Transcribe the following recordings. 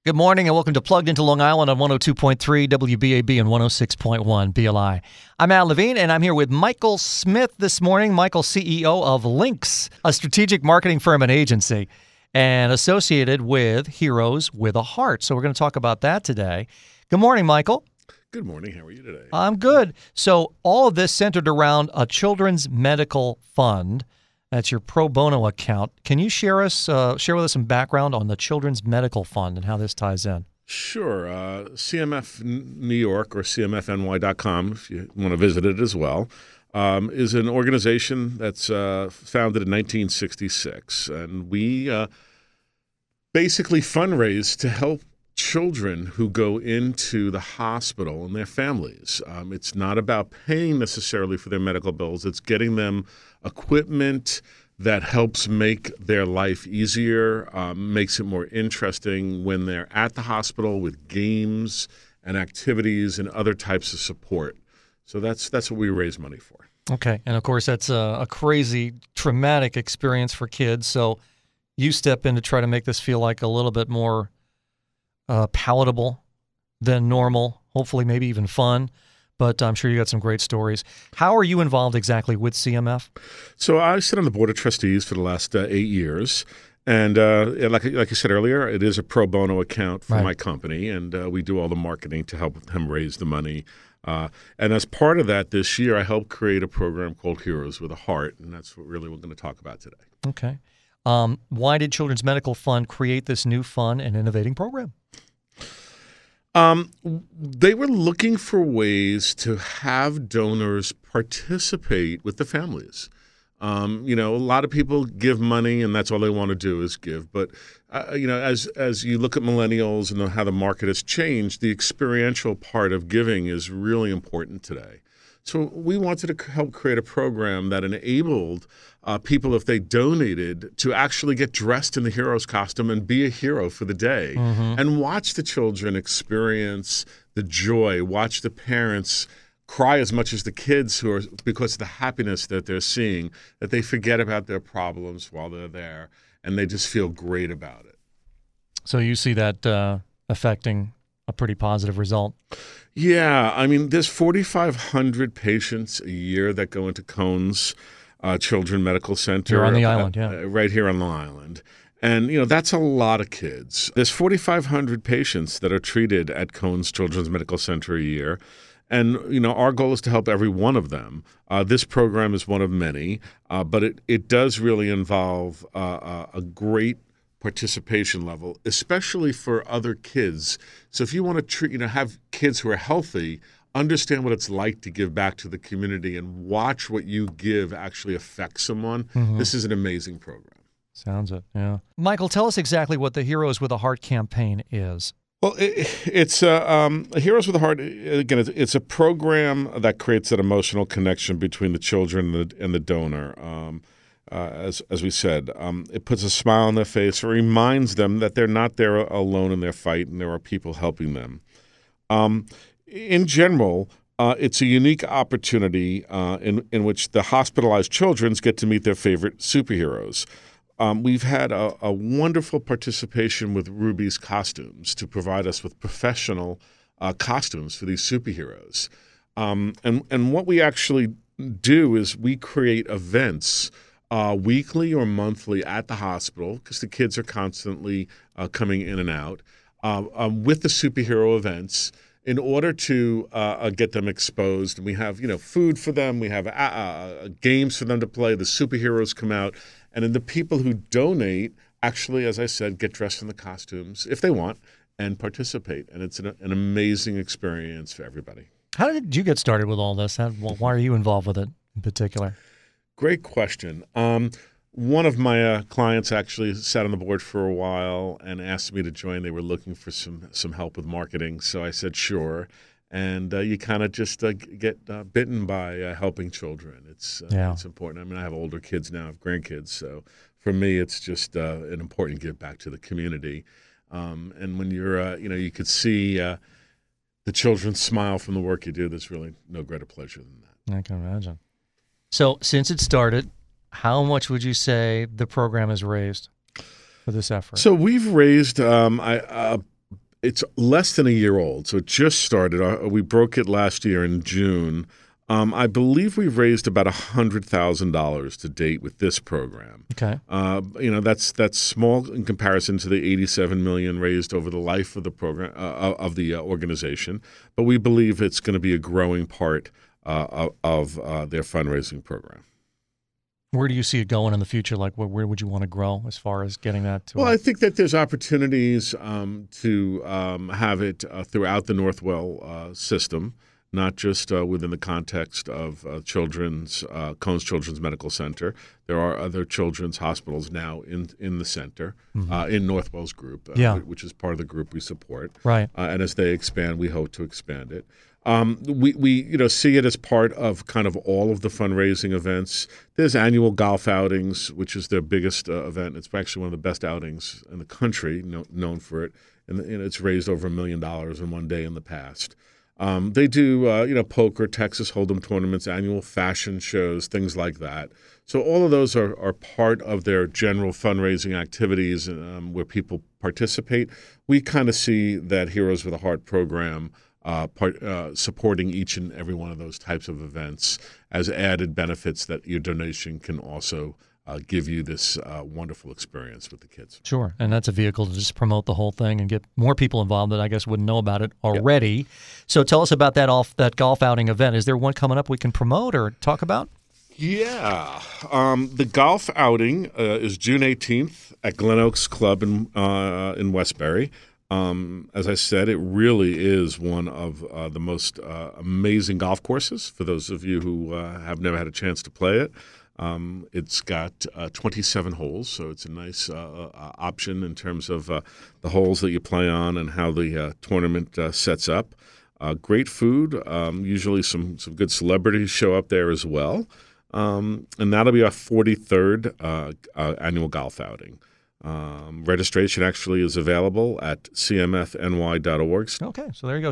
Good morning and welcome to Plugged into Long Island on 102.3 WBAB and 106.1 BLI. I'm Al Levine and I'm here with Michael Smith this morning. Michael, CEO of Lynx, a strategic marketing firm and agency, and associated with Heroes with a Heart. So we're going to talk about that today. Good morning, Michael. Good morning. How are you today? I'm good. So all of this centered around a children's medical fund. That's your pro bono account. Can you share with us some background on the Children's Medical Fund and how this ties in? Sure. CMF New York or CMFNY.com, if you want to visit it as well, is an organization that's founded in 1966. And we basically fundraise to help children who go into the hospital and their families. It's not about paying necessarily for their medical bills. It's getting them equipment that helps make their life easier, makes it more interesting when they're at the hospital with games and activities and other types of support. So that's what we raise money for. Okay. And, of course, that's a crazy, traumatic experience for kids. So you step in to try to make this feel like a little bit more palatable than normal, hopefully maybe even fun. But I'm sure you got some great stories. How are you involved exactly with CMF? So I sit on the board of trustees for the last 8 years. And like you said earlier, it is a pro bono account for my company. And we do all the marketing to help them raise the money. And as part of that, this year, I helped create a program called Heroes with a Heart. And that's what really we're going to talk about today. Okay. Why did Children's Medical Fund create this new fun and innovating program? They were looking for ways to have donors participate with the families. A lot of people give money and that's all they want to do is give. But, as you look at millennials and how the market has changed, the experiential part of giving is really important today. So we wanted to help create a program that enabled people, if they donated, to actually get dressed in the hero's costume and be a hero for the day and watch the children experience the joy, watch the parents cry as much as the kids because of the happiness that they're seeing, that they forget about their problems while they're there and they just feel great about it. So you see that affecting a pretty positive result? Yeah. I mean, there's 4,500 patients a year that go into Cones Children's Medical Center. Here on the island, right here on Long Island. And, that's a lot of kids. There's 4,500 patients that are treated at Cones Children's Medical Center a year. And, our goal is to help every one of them. This program is one of many, but it does really involve a great participation level, especially for other kids. So if you want to have kids who are healthy, understand what it's like to give back to the community and watch what you give actually affect someone. This is an amazing program. Sounds it, yeah. Michael, tell us exactly what the Heroes with a Heart campaign is. Well, it's Heroes with a Heart. Again, it's a program that creates that emotional connection between the children and the donor. As we said, it puts a smile on their face. It reminds them that they're not there alone in their fight, and there are people helping them. In general, it's a unique opportunity in which the hospitalized children get to meet their favorite superheroes. We've had a wonderful participation with Ruby's Costumes to provide us with professional costumes for these superheroes. And what we actually do is we create events weekly or monthly at the hospital, because the kids are constantly coming in and out, with the superhero events in order to get them exposed. And we have, food for them. We have games for them to play. The superheroes come out. And then the people who donate actually, as I said, get dressed in the costumes if they want and participate. And it's an amazing experience for everybody. How did you get started with all this? Why are you involved with it in particular? Great question. One of my clients actually sat on the board for a while and asked me to join. They were looking for some help with marketing, so I said sure. And you kind of just get bitten by helping children. It's important. I mean, I have older kids now, I have grandkids, so for me, it's just an important give back to the community. And when you're, you could see the children smile from the work you do. There's really no greater pleasure than that. I can imagine. So since it started, how much would you say the program has raised for this effort? So we've raised It's less than a year old, so it just started. We broke it last year in June. I believe we've raised about $100,000 to date with this program. Okay. That's small in comparison to the $87 million raised over the life of the program of the organization, but we believe it's going to be a growing part of their fundraising program. Where do you see it going in the future? Like, where would you want to grow as far as getting that to? Well, I think that there's opportunities to have it throughout the Northwell system, not just within the context of Cone's Children's Medical Center. There are other children's hospitals now in the center, in Northwell's group, which is part of the group we support. Right. And as they expand, we hope to expand it. We see it as part of kind of all of the fundraising events. There's annual golf outings, which is their biggest event. It's actually one of the best outings in the country, known for it, and it's raised over $1 million in one day in the past. They do poker, Texas Hold'em tournaments, annual fashion shows, things like that. So all of those are part of their general fundraising activities where people participate. We kind of see that Heroes with a Heart program supporting each and every one of those types of events as added benefits that your donation can also give you this wonderful experience with the kids. Sure, and that's a vehicle to just promote the whole thing and get more people involved that I guess wouldn't know about it already. Yep. So tell us about that golf outing event. Is there one coming up we can promote or talk about? Yeah. The golf outing is June 18th at Glen Oaks Club in Westbury. As I said, it really is one of the most amazing golf courses for those of you who have never had a chance to play it. It's got 27 holes, so it's a nice option in terms of the holes that you play on and how the tournament sets up. Great food. Usually some good celebrities show up there as well. And that'll be our 43rd annual golf outing. Registration actually is available at cmfny.org. Okay, so there you go,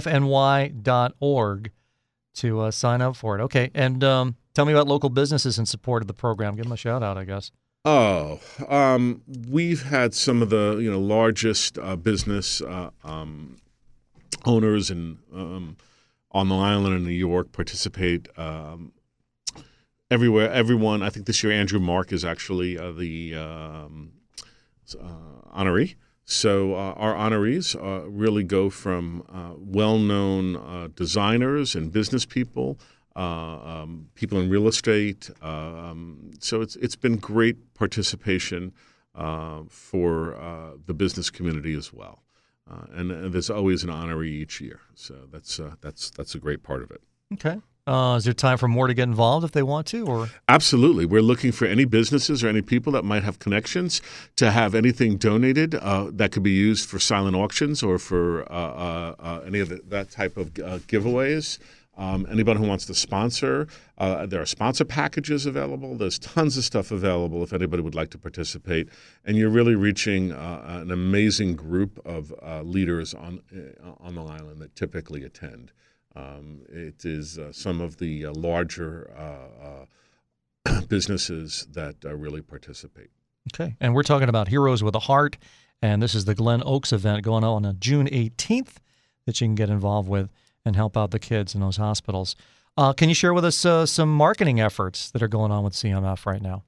cmfny.org to sign up for it. Okay, and tell me about local businesses in support of the program. Give them a shout out, I guess. We've had some of the largest business owners on Long Island and New York participate. Everywhere, everyone. I think this year Andrew Mark is actually the honoree. So our honorees really go from well-known designers and business people, people in real estate. So it's been great participation for the business community as well. And there's always an honoree each year. So that's a great part of it. Okay. Is there time for more to get involved if they want to? Or Absolutely. We're looking for any businesses or any people that might have connections to have anything donated that could be used for silent auctions or for any of that type of giveaways. Anybody who wants to sponsor, there are sponsor packages available. There's tons of stuff available if anybody would like to participate. And you're really reaching an amazing group of leaders on Long Island that typically attend. It is some of the larger businesses that really participate. Okay. And we're talking about Heroes with a Heart, and this is the Glen Oaks event going on June 18th that you can get involved with and help out the kids in those hospitals. Can you share with us some marketing efforts that are going on with CMF right now?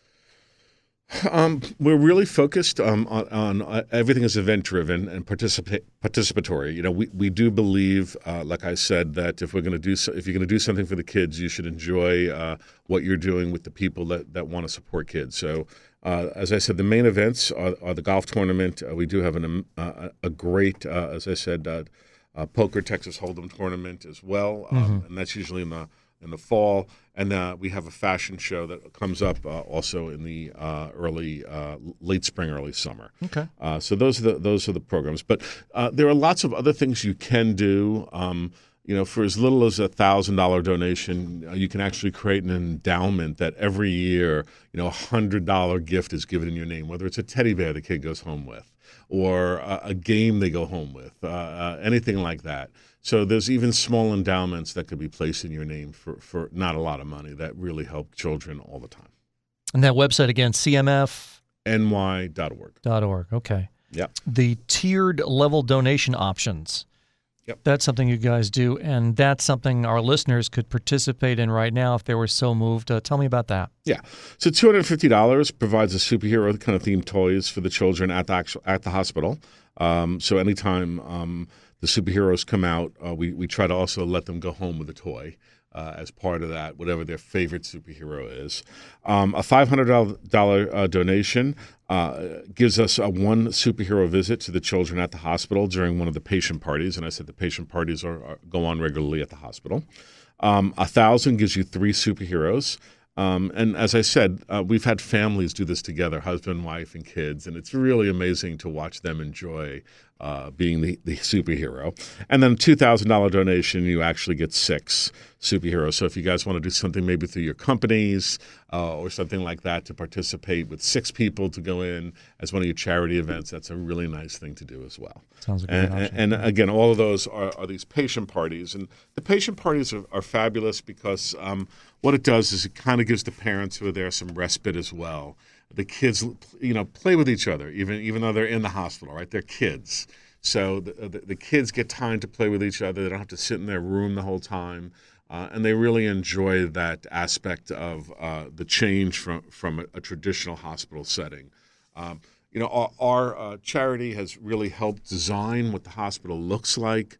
We're really focused on everything is event-driven and participatory. We do believe, like I said, that if you're going to do something for the kids, you should enjoy what you're doing with the people that want to support kids. So, as I said, the main events are the golf tournament. We do have a great, as I said, poker Texas Hold'em tournament as well, and that's usually in the fall. And we have a fashion show that comes up also in the late spring, early summer. Okay. So those are the programs. But there are lots of other things you can do. For as little as $1,000 donation, you can actually create an endowment that every year, $100 gift is given in your name, whether it's a teddy bear the kid goes home with, or a game they go home with, anything like that. So there's even small endowments that could be placed in your name for not a lot of money that really help children all the time. And that website again, cmfny.org. ny.org. Okay. Yep. The tiered level donation options. Yep. That's something you guys do, and that's something our listeners could participate in right now if they were so moved. Tell me about that. Yeah. So $250 provides a superhero kind of themed toys for the children at the hospital. So anytime the superheroes come out, we try to also let them go home with a toy as part of that, whatever their favorite superhero is. A $500 donation gives us a one superhero visit to the children at the hospital during one of the patient parties. And I said the patient parties go on regularly at the hospital. $1,000 gives you 3 superheroes. And as I said, we've had families do this together, husband, wife, and kids, and it's really amazing to watch them enjoy being the superhero. And then $2,000 donation, you actually get 6 superheroes. So if you guys want to do something maybe through your companies or something like that to participate with 6 people to go in as one of your charity events, that's a really nice thing to do as well. Sounds like a good option. And again, all of those are these patient parties. And the patient parties are fabulous because what it does is it kind of gives the parents who are there some respite as well. The kids, play with each other, even though they're in the hospital, right? They're kids. So the kids get time to play with each other. They don't have to sit in their room the whole time. And they really enjoy that aspect of the change from a traditional hospital setting. Our charity has really helped design what the hospital looks like.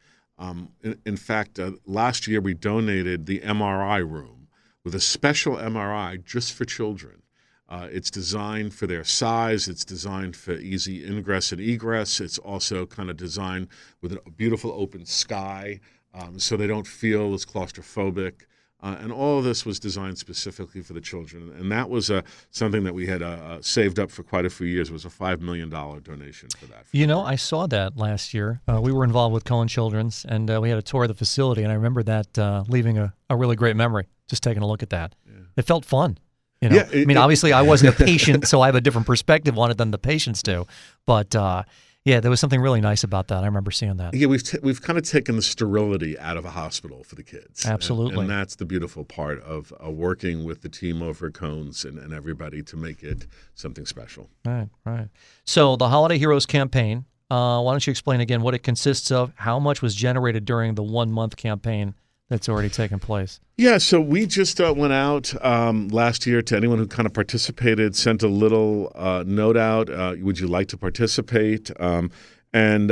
In fact, last year we donated the MRI room with a special MRI just for children. It's designed for their size. It's designed for easy ingress and egress. It's also kind of designed with a beautiful open sky so they don't feel as claustrophobic. And all of this was designed specifically for the children. And that was something that we had saved up for quite a few years. It was a $5 million donation for that. I saw that last year. We were involved with Cohen Children's, and we had a tour of the facility, and I remember that leaving a really great memory, just taking a look at that. Yeah. It felt fun. Obviously I wasn't a patient, so I have a different perspective on it than the patients do. But there was something really nice about that. I remember seeing that. Yeah, we've kind of taken the sterility out of a hospital for the kids. Absolutely. And that's the beautiful part of working with the team over at Cohen's and everybody to make it something special. Right. So the Holiday Heroes campaign, why don't you explain again what it consists of, how much was generated during the 1-month campaign that's already taken place? Yeah, so we just went out last year to anyone who kind of participated, sent a little note out, would you like to participate? And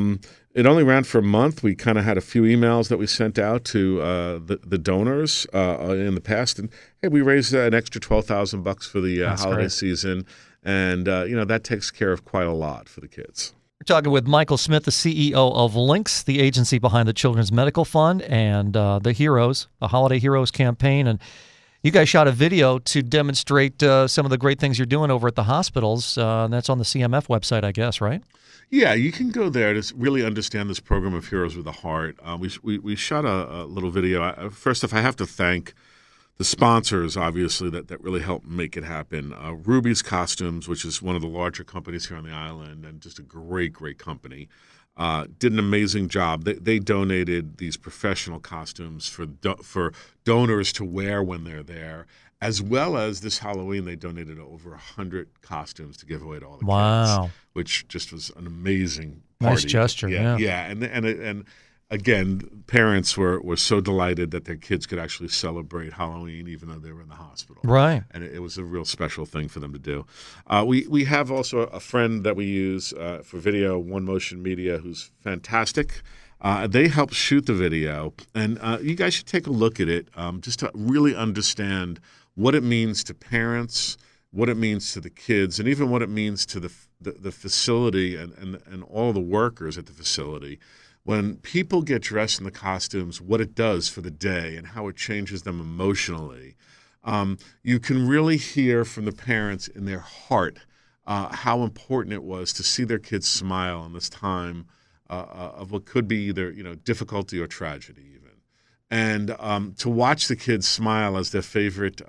it only ran for a month. We kind of had a few emails that we sent out to the donors in the past. And hey, we raised an extra $12,000 for the holiday season. And, that takes care of quite a lot for the kids. We're talking with Michael Smith, the CEO of Links, the agency behind the Children's Medical Fund and the Heroes, the Holiday Heroes campaign. And you guys shot a video to demonstrate some of the great things you're doing over at the hospitals. And that's on the CMF website, I guess, right? Yeah, you can go there to really understand this program of Heroes with a Heart. We shot a little video. First off, I have to thank the sponsors, obviously, that really helped make it happen. Ruby's Costumes, which is one of the larger companies here on the island and just a great, great company, did an amazing job. They donated these professional costumes for donors to wear when they're there, as well as this Halloween, they donated over 100 costumes to give away to all the kids, which just was an amazing party. Nice gesture, yeah. And again, parents were so delighted that their kids could actually celebrate Halloween even though they were in the hospital. Right. And it was a real special thing for them to do. We have also a friend that we use for video, One Motion Media, who's fantastic. They helped shoot the video. And you guys should take a look at it just to really understand what it means to parents, what it means to the kids, and even what it means to the facility and all the workers at the facility. When people get dressed in the costumes, what it does for the day and how it changes them emotionally, you can really hear from the parents in their heart how important it was to see their kids smile in this time of what could be either difficulty or tragedy even. And to watch the kids smile as their favorite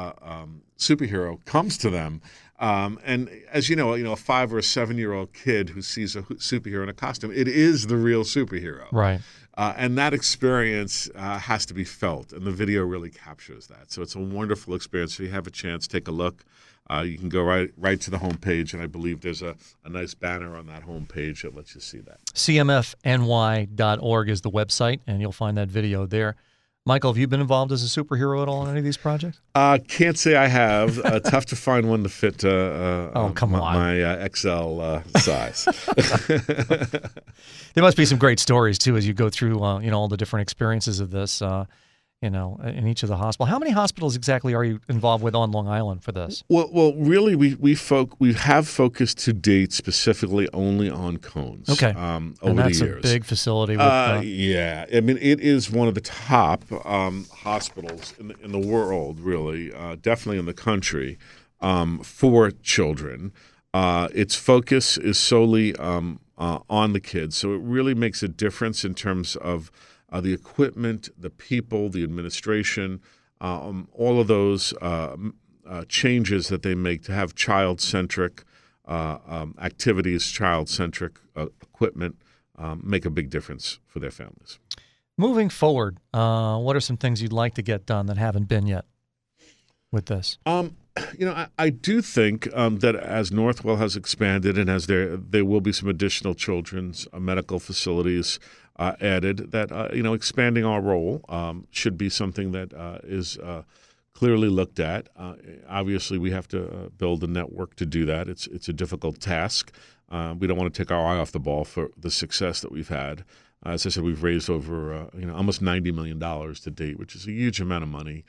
superhero comes to them. And as you know, a 5 or a 7-year-old kid who sees a superhero in a costume, it is the real superhero. Right. And that experience has to be felt, and the video really captures that. So it's a wonderful experience. If you have a chance, take a look. you can go right to the homepage, and I believe there's a nice banner on that homepage that lets you see that. CMFNY.org is the website, and you'll find that video there. Michael, have you been involved as a superhero at all in any of these projects? Can't say I have. Tough to find one to fit come on. my XL size. There must be some great stories, too, as you go through all the different experiences of this, in each of the hospitals. How many hospitals exactly are you involved with on Long Island for this? Well, really, we have focused to date specifically only on cones. Okay, over and that's the years. A big facility. With, yeah, I mean, it is one of the top hospitals in the world, really, definitely in the country, for children. Its focus is solely on the kids, so it really makes a difference in terms of the equipment, the people, the administration, all of those changes that they make to have child-centric activities, child-centric equipment, make a big difference for their families. Moving forward, what are some things you'd like to get done that haven't been yet with this? I do think that as Northwell has expanded and as there will be some additional children's medical facilities added, that expanding our role should be something that is clearly looked at. Obviously, we have to build a network to do that. It's a difficult task. We don't want to take our eye off the ball for the success that we've had. As I said, we've raised over almost $90 million to date, which is a huge amount of money.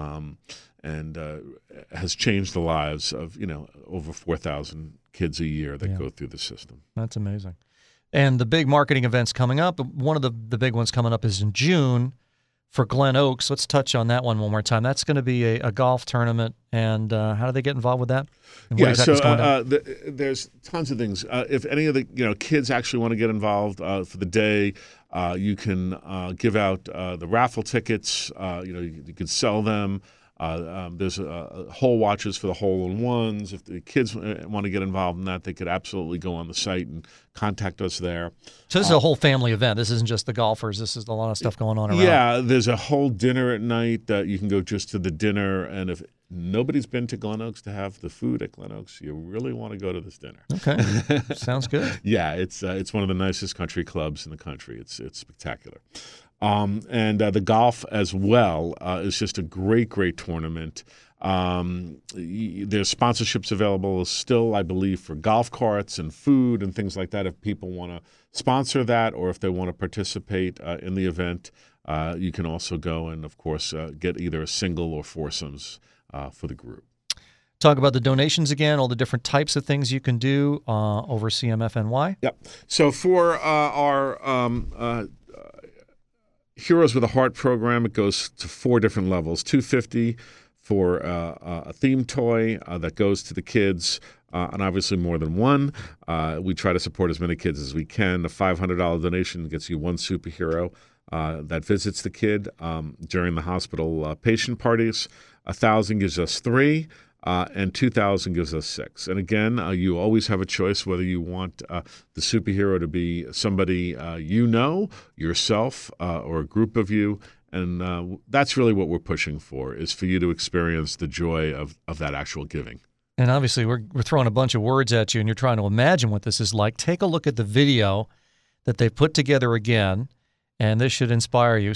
And has changed the lives of over 4,000 kids a year that go through the system. That's amazing. And the big marketing events coming up, one of the big ones coming up is in June for Glen Oaks. Let's touch on that one more time. That's going to be a golf tournament, and how do they get involved with that? And what exactly is going on? There's tons of things. If any of the kids actually want to get involved for the day, you can give out the raffle tickets. You can sell them. There's hole watches for the hole-in-ones. If the kids want to get involved in that, they could absolutely go on the site and contact us there. So this is a whole family event. This isn't just the golfers. This is a lot of stuff going on around. Yeah, there's a whole dinner at night. You can go just to the dinner, and if nobody's been to Glen Oaks to have the food at Glen Oaks, you really want to go to this dinner. Okay, sounds good. Yeah, it's one of the nicest country clubs in the country. It's spectacular. And the golf as well is just a great tournament. There's sponsorships available still, I believe, for golf carts and food and things like that. If people want to sponsor that or if they want to participate in the event, you can also go and, of course, get either a single or foursomes for the group. Talk about the donations again, all the different types of things you can do over CMFNY. Yep. So for our Heroes with a Heart program, it goes to 4 different levels. $250 for a theme toy that goes to the kids, and obviously more than one. We try to support as many kids as we can. A $500 donation gets you 1 superhero that visits the kid during the hospital patient parties. $1,000 gives us 3. And $2,000 gives us 6. And again, you always have a choice whether you want the superhero to be somebody yourself, or a group of you. And that's really what we're pushing for, is for you to experience the joy of that actual giving. And obviously, we're throwing a bunch of words at you, and you're trying to imagine what this is like. Take a look at the video that they put together again, and this should inspire you.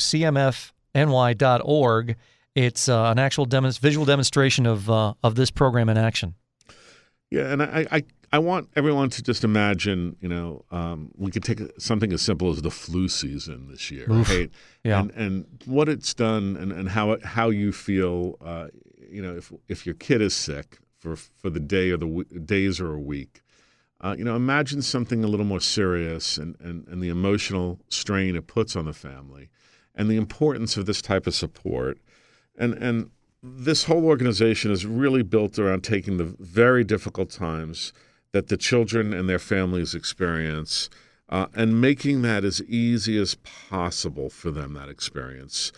CMFNY.org. It's an actual visual demonstration of this program in action. Yeah, and I want everyone to just imagine, we could take something as simple as the flu season this year, right? Yeah. And what it's done and how you feel, if your kid is sick for the day or the days or a week, imagine something a little more serious and the emotional strain it puts on the family and the importance of this type of support. And this whole organization is really built around taking the very difficult times that the children and their families experience and making that as easy as possible for them, that experience.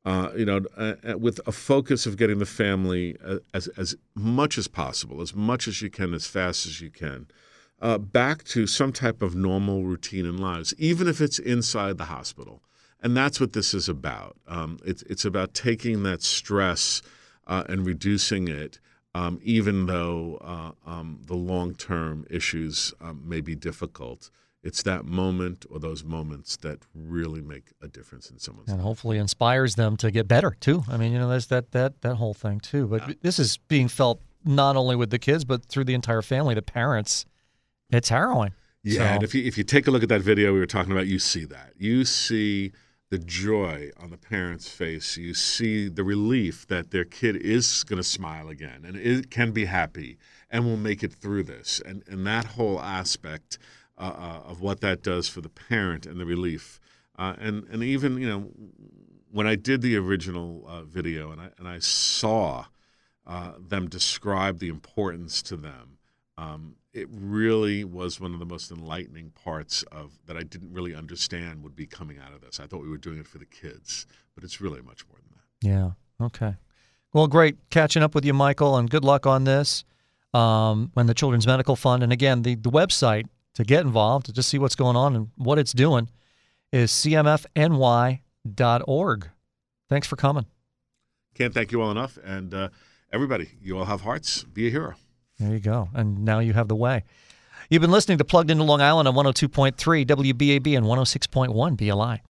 With a focus of getting the family as much as possible, as much as you can, as fast as you can, back to some type of normal routine in lives, even if it's inside the hospital. And that's what this is about. It's about taking that stress and reducing it even though the long-term issues may be difficult. It's that moment or those moments that really make a difference in someone's And life. hopefully inspires them to get better, too. I mean, there's that whole thing, too. But this is being felt not only with the kids, but through the entire family, the parents. It's harrowing. Yeah, and if you take a look at that video we were talking about, you see that. You see the joy on the parents' face. You see the relief that their kid is going to smile again and it can be happy and will make it through this. And that whole aspect of what that does for the parent and the relief. And even, when I did the original video and I saw them describe the importance to them, it really was one of the most enlightening parts of that I didn't really understand would be coming out of this. I thought we were doing it for the kids, but it's really much more than that. Yeah. Okay. Well, great catching up with you, Michael, and good luck on this. When the Children's Medical Fund, and again, the website to get involved, to just see what's going on and what it's doing, is cmfny.org. Thanks for coming. Can't thank you all enough. And everybody, you all have hearts. Be a hero. There you go. And now you have the way. You've been listening to Plugged into Long Island on 102.3 WBAB and 106.1 BLI.